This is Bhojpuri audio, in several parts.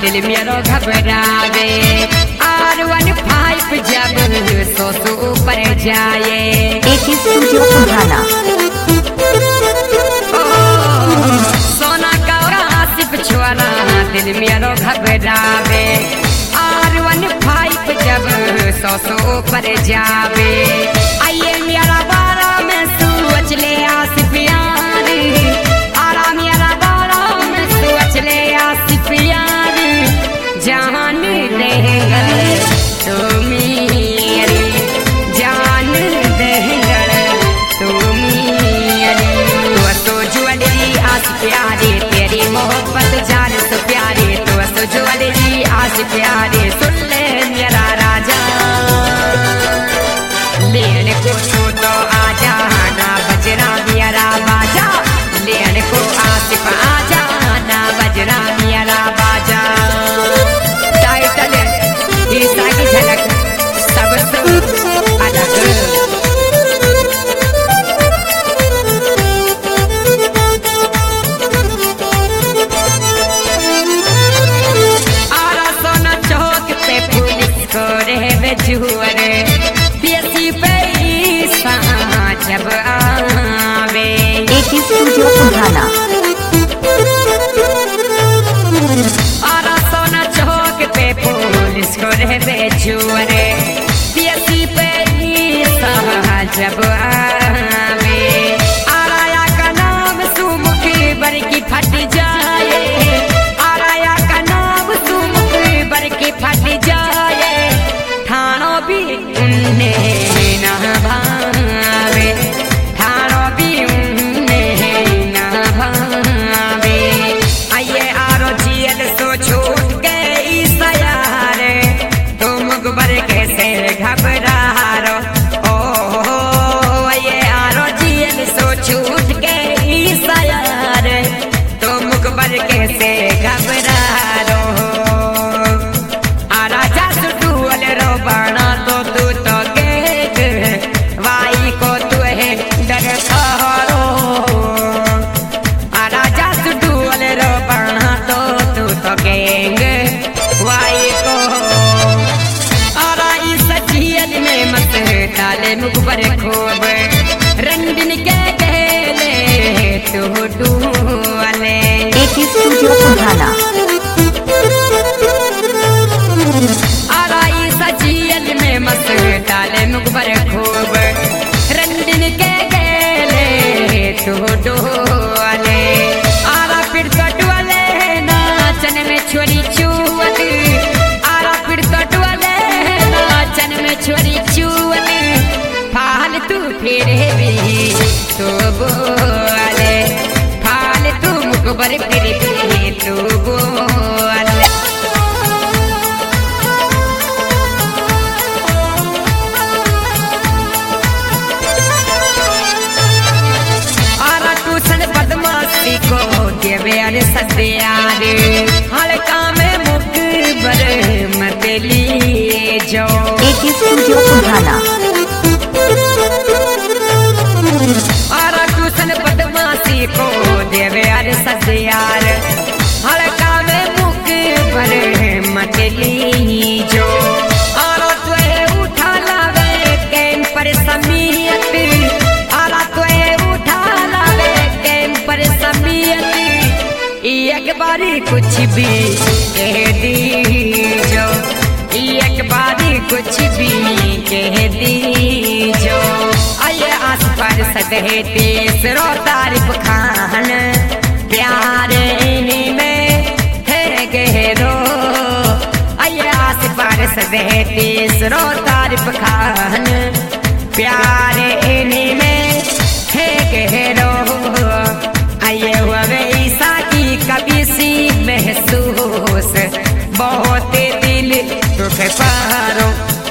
दिल मेरो घबरावे। R15 जब 100 से ऊपर जाए। एक स्टूडियो पुराना सोना का आसिफ छोरा दिल मेरो घबरावे। R15 जब 100 से ऊपर जावे। आइए मेरा बारा में सोच ले आसिफ यार। आरा मेरा बारा में सोच ले आसिफ यार। जान देंगे तो मेरी जान देंगे तो मेरी। तो ज्वेलरी आस प्यारे तेरी मोहब्बत जान तो प्यारे। तो ज्वेलरी आस प्यारे सुन ले मेरा राजा। लेने को तो आजा ना बजना मेरा बाजा। लेने को आसिफ आजा ना बजना मेरा बाजा। टाइटल ईसा की झलक सबसे अलग। आरा सोना चौक पे पुलिस को रहे जुअरे। पीएससी पे ईसा जब आवे। एक स्टूडियो पुराना आरा सोना चौक पे पुलिस को रहे जुअरे। पीएससी पे ईसा जब आवे। आराया का नाम सुमुख बर की फट जाए। आराया का नाम सुमुख बर की फट जाए। थानो भी उन्हें ना भावे। थानो भी उन्हें ना भावे। आइए आरो जेल तो छूट गई सयार। तुम गुबर कैसे घबरा रो। ओ आइए आरो जेल तो छूट गई सयार। तुम गुबर कैसे घबरा रो। राजा सुटुअल रो बाणा तो तू तो गेग। वाई को तू है डर सहारो। राजा सुटुअल रो बाणा तो तू तो गेग। वाई को आराई सचियन में मत डाले मुखबर खोब। रंगन के गले तू डूले। एक स्टूडियो पुराना आराई सचियन में मत डाले मुखबर खोब। रंगन के गले तू डूले। आरा फिर तो डुअले नाचन में छोरी चुअल। आरा फिर तो डुअले नाचन में छोरी चुअल। फालतू फिर भी तो बोले। फालतू मुखबर फिर भी तो बोले। आरा टूसन बदमाशी को देवे अरे सदियार। हल्का में मुखबर मत लिए जो। एक स्टूडियो पुराना आरा टूसन बदमाशी को देवे अरे सदियार। हल्का में मुखबर मत ली जो। आरा तुहे उठा लावे कैम पर समियत। आरा तुहे उठा लावे कैम पर समियत। एक बारी कुछ भी कह दी जो। एक बारी कुछ भी कह दी जो। आइए आस पर सदहे तीसरो तारीफ खान। प्यार इन्हीं में है गहरो। आइए आस पर सदहे तीसरो तारीफ खान। प्यार इन्हीं में है गहरो। आइए हुआ ईसा की कभी सी महसूस। बहुत दिल दुख पारो।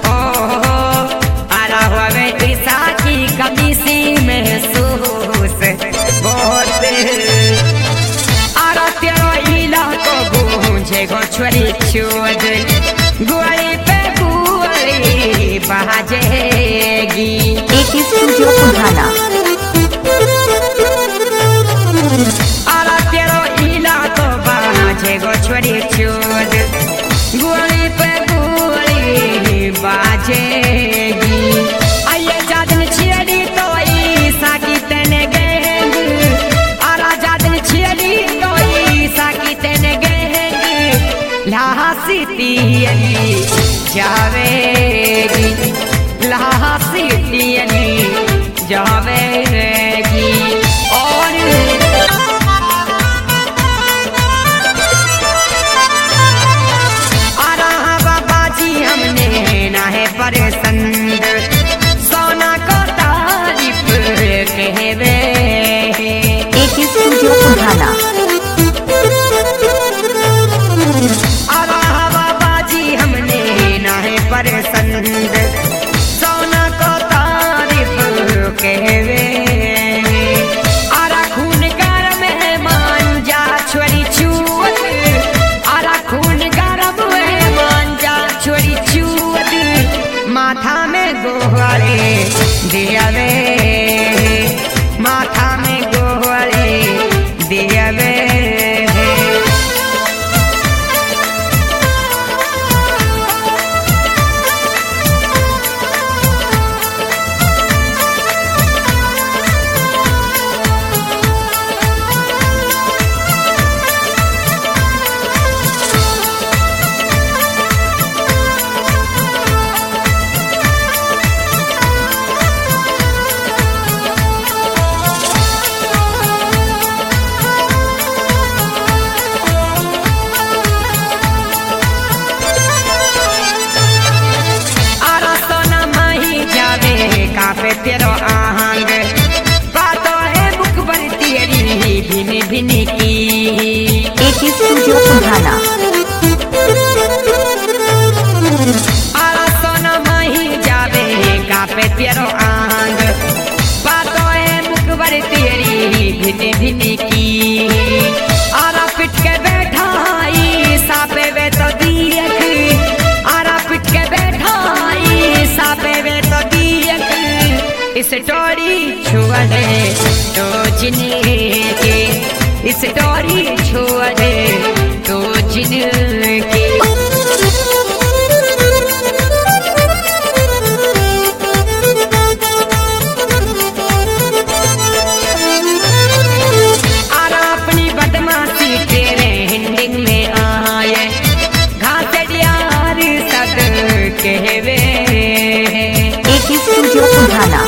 आरा हुआ ईसा की कभी सी महसूस। बहुत आरा तेरा इला को गूंजे गो छोरी छोड़। गुआई पे गुआई बाजेगी। एक स्टूडियो पुराना आरा तेरो इला को बाजे गो छोरी छोड़। गोली पे गोली बाजेगी। आइए जादन छियड़ी तो ईसा की तेने गेंग, आरा जादन छियड़ी तो ईसा की तेने गेंग। लासी तियली जावेगी, लासी तियली जावेगी। और पसंद सोना को तारीफ कहवे। AK Studio Pudhana। आवा हवा बाजी हमने ना है पसंद सोना को तारीफ कहवे। आरा खून गरम है मान जा छोरी छुअत, आरा खून गरम है मान जा छोरी छुअत। माथा में गोहरे दियावे, माथा में गोहरे दियावे। पे तेरो आहंग बातों है मुख पर तेरी भिन भिन की। AK Studio Pudhana। आरा सोना माही जावे कापे तेरो आहंग बातों है मुख पर तेरी भिन भिन की। आरा पिट के बैठा ईसा पे वे तो दियक, आरा पिट के बैठा ईसा पे वे तो दियक। इस टोरी छुअले तो जिने के, इस टोरी छुअले तो जिने के। आरा अपनी बदमाशी तेरे हिंडिंग में आए, घासड़ियार सद कहवे। AK Studio Pudhana।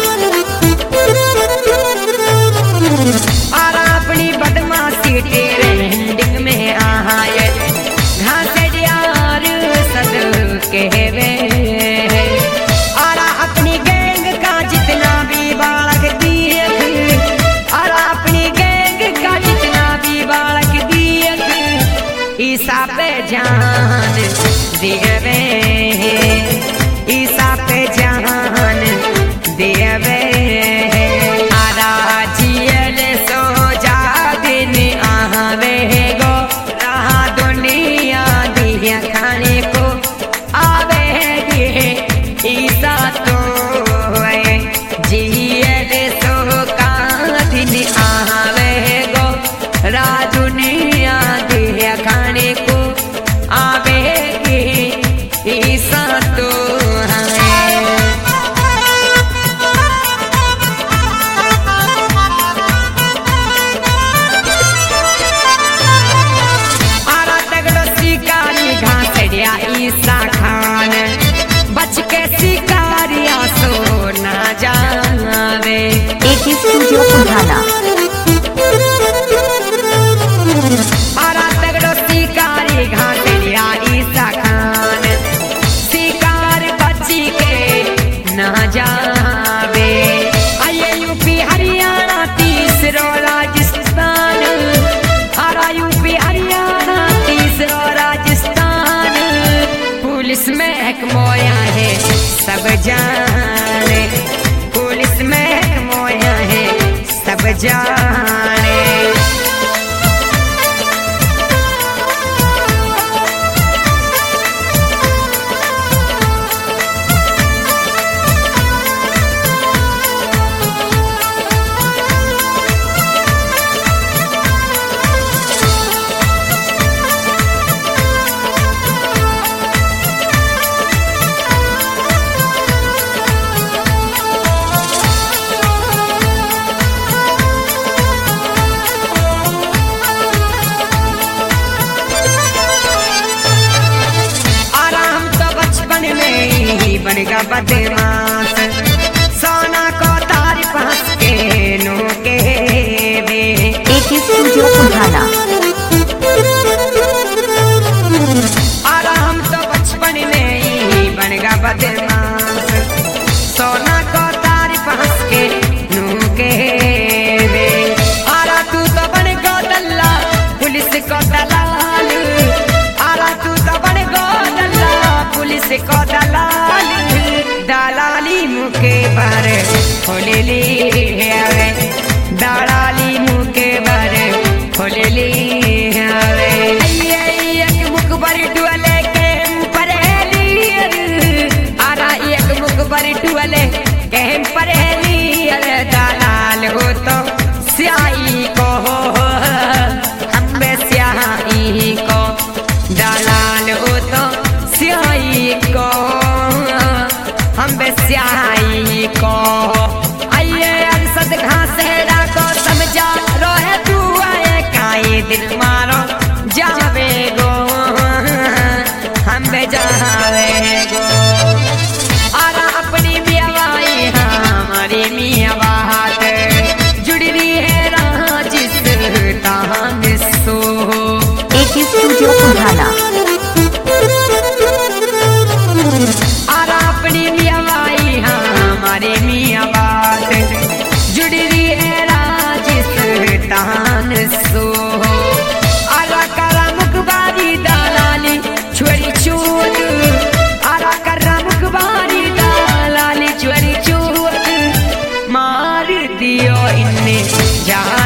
आरा अपनी बदमाशी तेरे हिंडिंग में आए, घासड़ियार सद कहवे। आरा अपनी गैंग का जितना भी बालक दियक, आरा अपनी गैंग का जितना भी बालक दियक। ईसा पे जान देवे, ईसा पे जान देवे। आरा जियल सो जा दिन आवे गो, रहा दुनिया दिया खाने को आवेगी। ईसा तो है जियल सो का दिन आवे गो, रहा दुनिया दिया खाने को आवेगी। बनेगा बदमाश सोना को तारी पास के नो के बे AK Studio Pudhana. आराम तो बचपन में ही बनेगा बदमाश सोना को तारी पास के नो के बे आरा तू तो बनेगा दल्ला पुलिस को दलाल आरा तू तो बनेगा दल्ला पुलिस को दलाल दलाली मुके बारे खोलेली आवे दलाली मुके बारे खोलेली आवे एक मुख पर डुअले के परेली आरा एक मुख पर डुअले के परेली दलाल हो तो स्याही को हम स्याही को दलाल हो तो स्याही को हम स्याही को आइए अरसद घासेरा को समझा रोहे तू आए काए दिल मारो जावे गो हम जावे गो आरा अपनी मियावाई हमारी मियाँ बात जुड़ी रही है राह जिस तान सो AK Studio Pudhana. आरा अपनी मियावाई हमारे मियाँ बात जुड़ी रही है राजिस तान सो आरा करा मुखबारी दलाली छोरी चूत आरा करा मुखबारी दलाली छोरी चूत मार दियो इन्ने जा